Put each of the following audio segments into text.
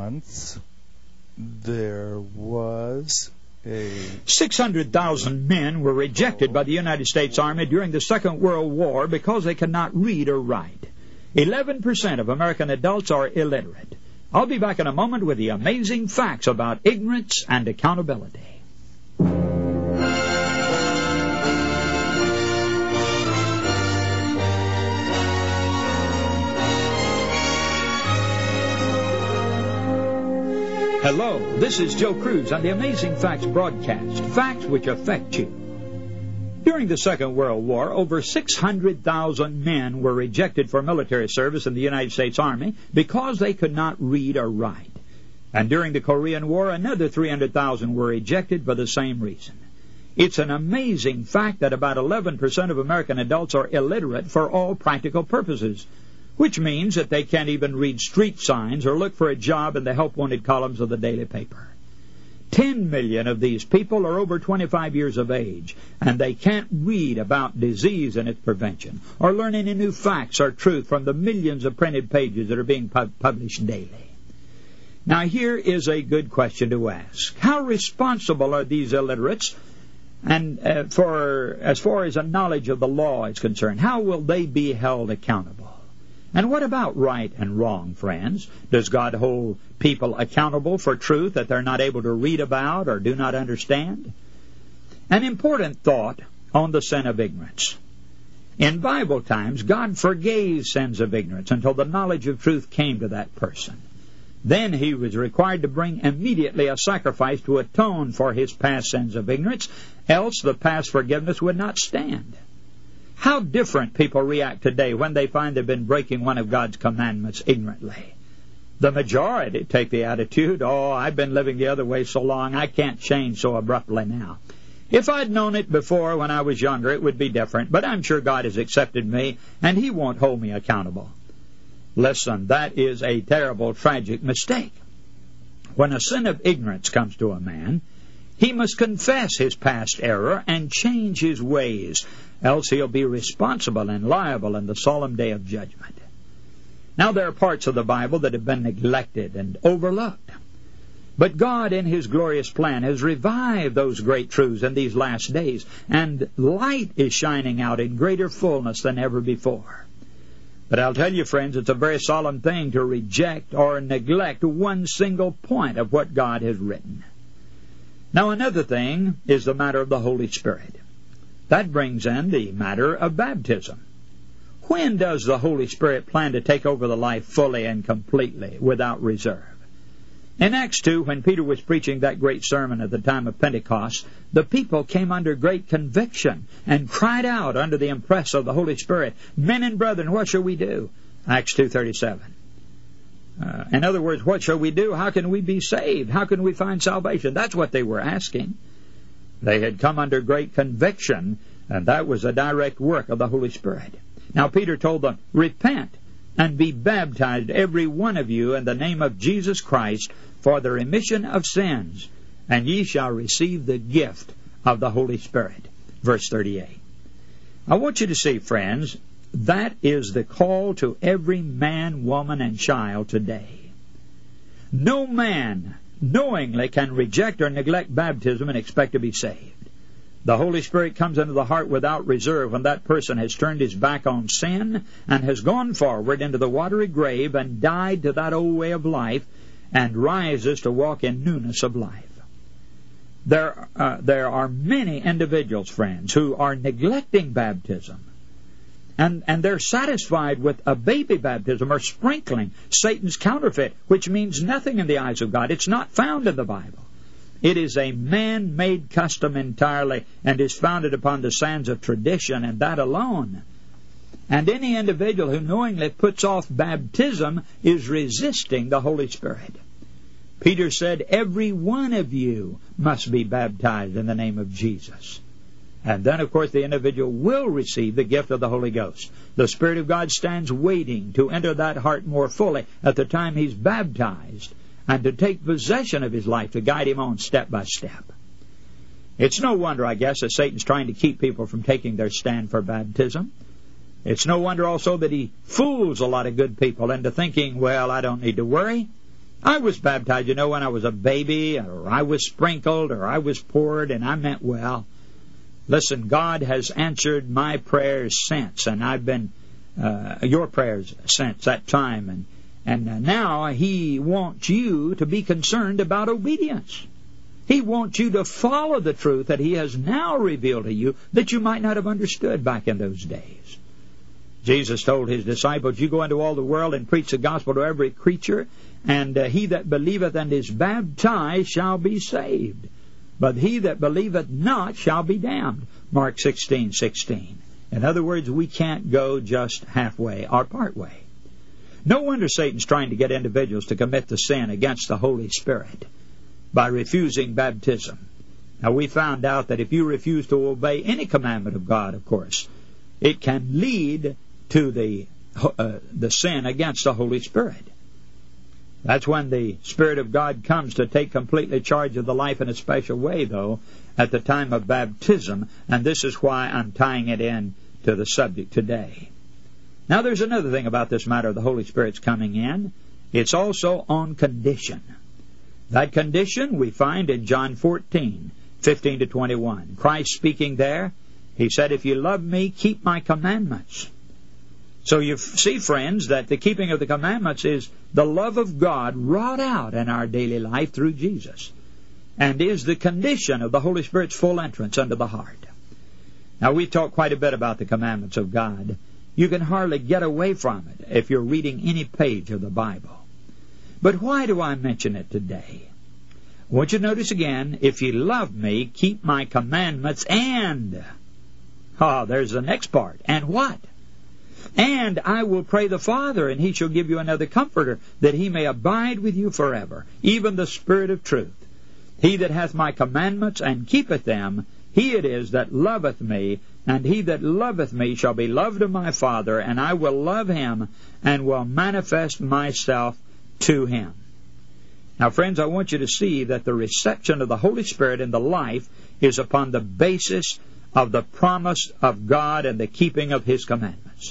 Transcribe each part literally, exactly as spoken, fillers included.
months, there was a... six hundred thousand men were rejected by the United States Army during the Second World War because they could not read or write. eleven percent of American adults are illiterate. I'll be back in a moment with the amazing facts about ignorance and accountability. Hello, this is Joe Cruz on the Amazing Facts broadcast, facts which affect you. During the Second World War, over six hundred thousand men were rejected for military service in the United States Army because they could not read or write. And during the Korean War, another three hundred thousand were rejected for the same reason. It's an amazing fact that about eleven percent of American adults are illiterate for all practical purposes, which means that they can't even read street signs or look for a job in the help-wanted columns of the daily paper. Ten million of these people are over twenty-five years of age, and they can't read about disease and its prevention, or learn any new facts or truth from the millions of printed pages that are being pu- published daily. Now, here is a good question to ask. How responsible are these illiterates, and uh, for as far as a knowledge of the law is concerned? How will they be held accountable? And what about right and wrong, friends? Does God hold people accountable for truth that they're not able to read about or do not understand? An important thought on the sin of ignorance. In Bible times, God forgave sins of ignorance until the knowledge of truth came to that person. Then he was required to bring immediately a sacrifice to atone for his past sins of ignorance, else the past forgiveness would not stand. How different people react today when they find they've been breaking one of God's commandments ignorantly. The majority take the attitude, oh, I've been living the other way so long, I can't change so abruptly now. If I'd known it before when I was younger, it would be different, but I'm sure God has accepted me, and he won't hold me accountable. Listen, that is a terrible, tragic mistake. When a sin of ignorance comes to a man, he must confess his past error and change his ways, else he'll be responsible and liable in the solemn day of judgment. Now, there are parts of the Bible that have been neglected and overlooked. But God, in his glorious plan, has revived those great truths in these last days, and light is shining out in greater fullness than ever before. But I'll tell you, friends, it's a very solemn thing to reject or neglect one single point of what God has written. Now, another thing is the matter of the Holy Spirit. That brings in the matter of baptism. When does the Holy Spirit plan to take over the life fully and completely, without reserve? In Acts two, when Peter was preaching that great sermon at the time of Pentecost, the people came under great conviction and cried out under the impress of the Holy Spirit, "Men and brethren, what shall we do?" Acts two thirty-seven. Uh, in other words, what shall we do? How can we be saved? How can we find salvation? That's what they were asking. They had come under great conviction, and that was a direct work of the Holy Spirit. Now, Peter told them, "Repent and be baptized, every one of you, in the name of Jesus Christ, for the remission of sins, and ye shall receive the gift of the Holy Spirit." Verse thirty-eight. I want you to see, friends, that is the call to every man, woman, and child today. No man knowingly can reject or neglect baptism and expect to be saved. The Holy Spirit comes into the heart without reserve when that person has turned his back on sin and has gone forward into the watery grave and died to that old way of life and rises to walk in newness of life. There, uh, there are many individuals, friends, who are neglecting baptism. And, and they're satisfied with a baby baptism or sprinkling, Satan's counterfeit, which means nothing in the eyes of God. It's not found in the Bible. It is a man-made custom entirely and is founded upon the sands of tradition and that alone. And any individual who knowingly puts off baptism is resisting the Holy Spirit. Peter said, "Every one of you must be baptized in the name of Jesus." And then, of course, the individual will receive the gift of the Holy Ghost. The Spirit of God stands waiting to enter that heart more fully at the time he's baptized and to take possession of his life to guide him on step by step. It's no wonder, I guess, that Satan's trying to keep people from taking their stand for baptism. It's no wonder also that he fools a lot of good people into thinking, well, I don't need to worry. I was baptized, you know, when I was a baby, or I was sprinkled, or I was poured, and I meant well. Listen, God has answered my prayers since, and I've been uh, your prayers since that time, and and uh, now He wants you to be concerned about obedience. He wants you to follow the truth that He has now revealed to you that you might not have understood back in those days. Jesus told His disciples, you go into all the world and preach the gospel to every creature, and uh, he that believeth and is baptized shall be saved. But he that believeth not shall be damned. Mark sixteen sixteen. In other words, we can't go just halfway or part way. No wonder Satan's trying to get individuals to commit the sin against the Holy Spirit by refusing baptism. Now, we found out that if you refuse to obey any commandment of God, of course, it can lead to the uh, the sin against the Holy Spirit. That's when the Spirit of God comes to take completely charge of the life in a special way, though, at the time of baptism, and this is why I'm tying it in to the subject today. Now, there's another thing about this matter of the Holy Spirit's coming in. It's also on condition. That condition we find in John fourteen, fifteen to twenty-one. Christ speaking there, He said, if you love me, keep my commandments. So you see, friends, that the keeping of the commandments is the love of God wrought out in our daily life through Jesus, and is the condition of the Holy Spirit's full entrance into the heart. Now, we've talked quite a bit about the commandments of God. You can hardly get away from it if you're reading any page of the Bible. But why do I mention it today? I want you to notice again, if you love me, keep my commandments, and... Ah, oh, there's the next part. And what? And I will pray the Father, and He shall give you another Comforter, that He may abide with you forever, even the Spirit of truth. He that hath my commandments and keepeth them, he it is that loveth me, and he that loveth me shall be loved of my Father, and I will love him, and will manifest myself to him. Now, friends, I want you to see that the reception of the Holy Spirit in the life is upon the basis of the promise of God and the keeping of His commandments.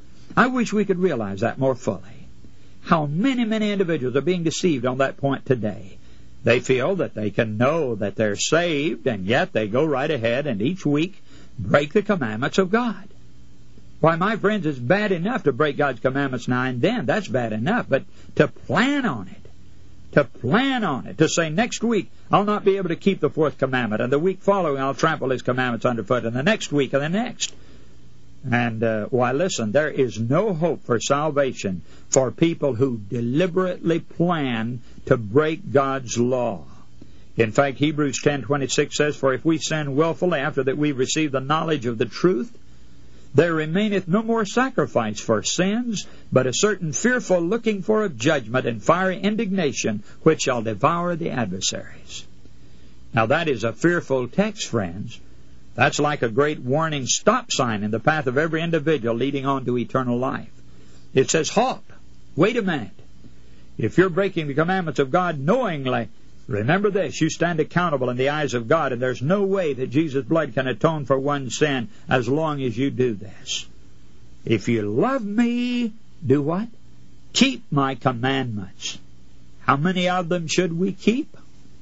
I wish we could realize that more fully. How many, many individuals are being deceived on that point today. They feel that they can know that they're saved, and yet they go right ahead and each week break the commandments of God. Why, my friends, it's bad enough to break God's commandments now and then. That's bad enough. But to plan on it, to plan on it, to say next week I'll not be able to keep the fourth commandment, and the week following I'll trample His commandments underfoot, and the next week and the next. And, uh, why, listen, there is no hope for salvation for people who deliberately plan to break God's law. In fact, Hebrews ten twenty-six says, for if we sin willfully after that we've received the knowledge of the truth, there remaineth no more sacrifice for sins, but a certain fearful looking for of judgment and fiery indignation, which shall devour the adversaries. Now, that is a fearful text, friends. That's like a great warning stop sign in the path of every individual leading on to eternal life. It says, halt, wait a minute. If you're breaking the commandments of God knowingly, remember this, you stand accountable in the eyes of God, and there's no way that Jesus' blood can atone for one sin as long as you do this. If you love me, do what? Keep my commandments. How many of them should we keep?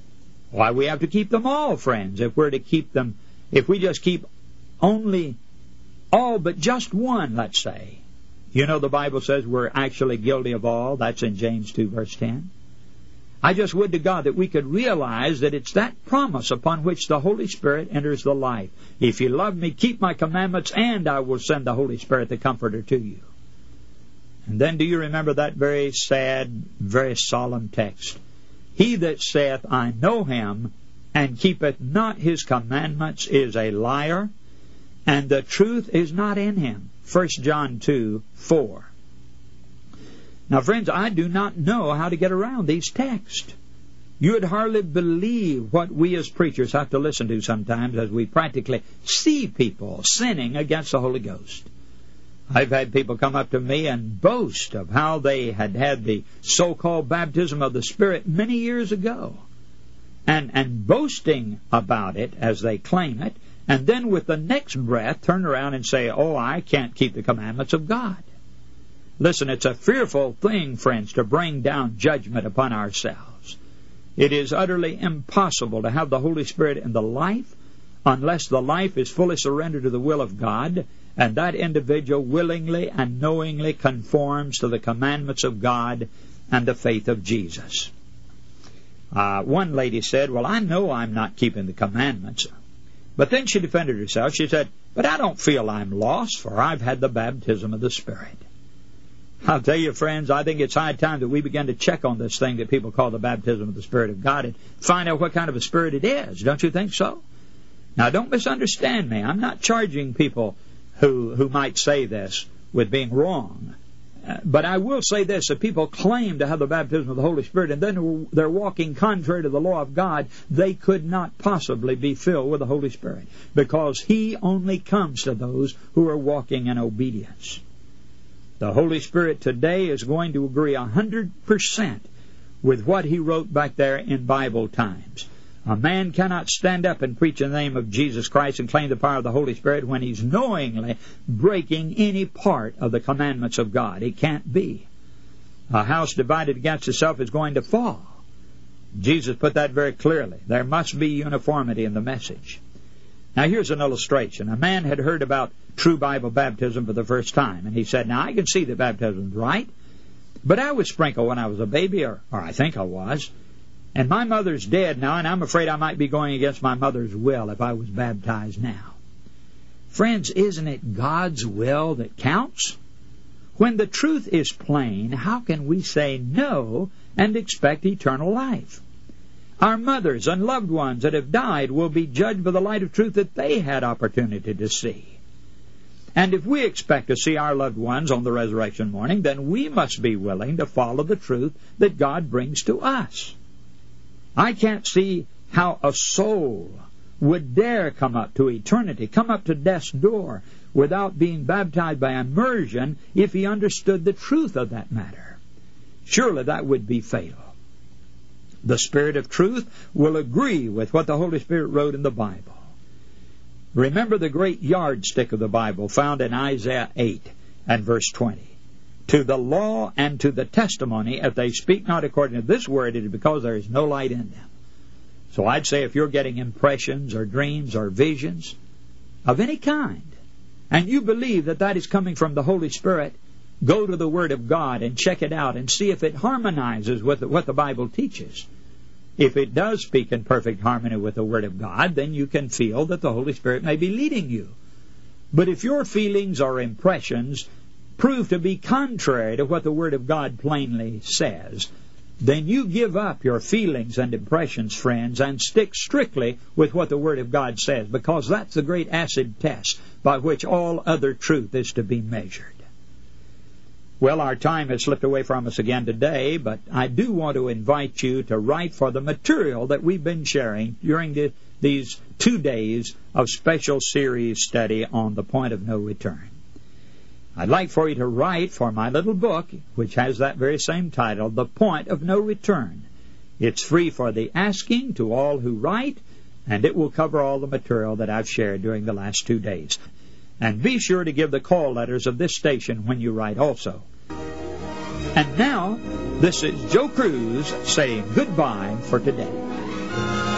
Why, we have to keep them all, friends, if we're to keep them. If we just keep only all but just one, let's say. You know the Bible says we're actually guilty of all. That's in James two, verse ten. I just would to God that we could realize that it's that promise upon which the Holy Spirit enters the life. If you love me, keep my commandments, and I will send the Holy Spirit, the Comforter, to you. And then do you remember that very sad, very solemn text? He that saith, I know him, and keepeth not his commandments is a liar, and the truth is not in him. First John two, four. Now, friends, I do not know how to get around these texts. You would hardly believe what we as preachers have to listen to sometimes as we practically see people sinning against the Holy Ghost. I've had people come up to me and boast of how they had had the so-called baptism of the Spirit many years ago. And, and boasting about it as they claim it, and then with the next breath turn around and say, oh, I can't keep the commandments of God. Listen, it's a fearful thing, friends, to bring down judgment upon ourselves. It is utterly impossible to have the Holy Spirit in the life unless the life is fully surrendered to the will of God, and that individual willingly and knowingly conforms to the commandments of God and the faith of Jesus. Uh, one lady said, well, I know I'm not keeping the commandments. But then she defended herself. She said, but I don't feel I'm lost, for I've had the baptism of the Spirit. I'll tell you, friends, I think it's high time that we begin to check on this thing that people call the baptism of the Spirit of God and find out what kind of a spirit it is. Don't you think so? Now, don't misunderstand me. I'm not charging people who, who might say this with being wrong. Uh, but I will say this, that people claim to have the baptism of the Holy Spirit and then they're walking contrary to the law of God. They could not possibly be filled with the Holy Spirit, because He only comes to those who are walking in obedience. The Holy Spirit today is going to agree one hundred percent with what He wrote back there in Bible times. A man cannot stand up and preach in the name of Jesus Christ and claim the power of the Holy Spirit when he's knowingly breaking any part of the commandments of God. It can't be. A house divided against itself is going to fall. Jesus put that very clearly. There must be uniformity in the message. Now here's an illustration. A man had heard about true Bible baptism for the first time, and he said, now I can see that baptism is right, but I was sprinkled when I was a baby, or, or I think I was. And my mother's dead now, and I'm afraid I might be going against my mother's will if I was baptized now. Friends, isn't it God's will that counts? When the truth is plain, how can we say no and expect eternal life? Our mothers and loved ones that have died will be judged by the light of truth that they had opportunity to see. And if we expect to see our loved ones on the resurrection morning, then we must be willing to follow the truth that God brings to us. I can't see how a soul would dare come up to eternity, come up to death's door, without being baptized by immersion if he understood the truth of that matter. Surely that would be fatal. The Spirit of truth will agree with what the Holy Spirit wrote in the Bible. Remember the great yardstick of the Bible found in Isaiah eight and verse twenty. To the law and to the testimony, if they speak not according to this word, it is because there is no light in them. So I'd say if you're getting impressions or dreams or visions of any kind, and you believe that that is coming from the Holy Spirit, go to the Word of God and check it out and see if it harmonizes with what the Bible teaches. If it does speak in perfect harmony with the Word of God, then you can feel that the Holy Spirit may be leading you. But if your feelings or impressions prove to be contrary to what the Word of God plainly says, then you give up your feelings and impressions, friends, and stick strictly with what the Word of God says, because that's the great acid test by which all other truth is to be measured. Well, our time has slipped away from us again today, but I do want to invite you to write for the material that we've been sharing during the, these two days of special series study on the point of no return. I'd like for you to write for my little book, which has that very same title, The Point of No Return. It's free for the asking to all who write, and it will cover all the material that I've shared during the last two days. And be sure to give the call letters of this station when you write also. And now, this is Joe Cruz saying goodbye for today.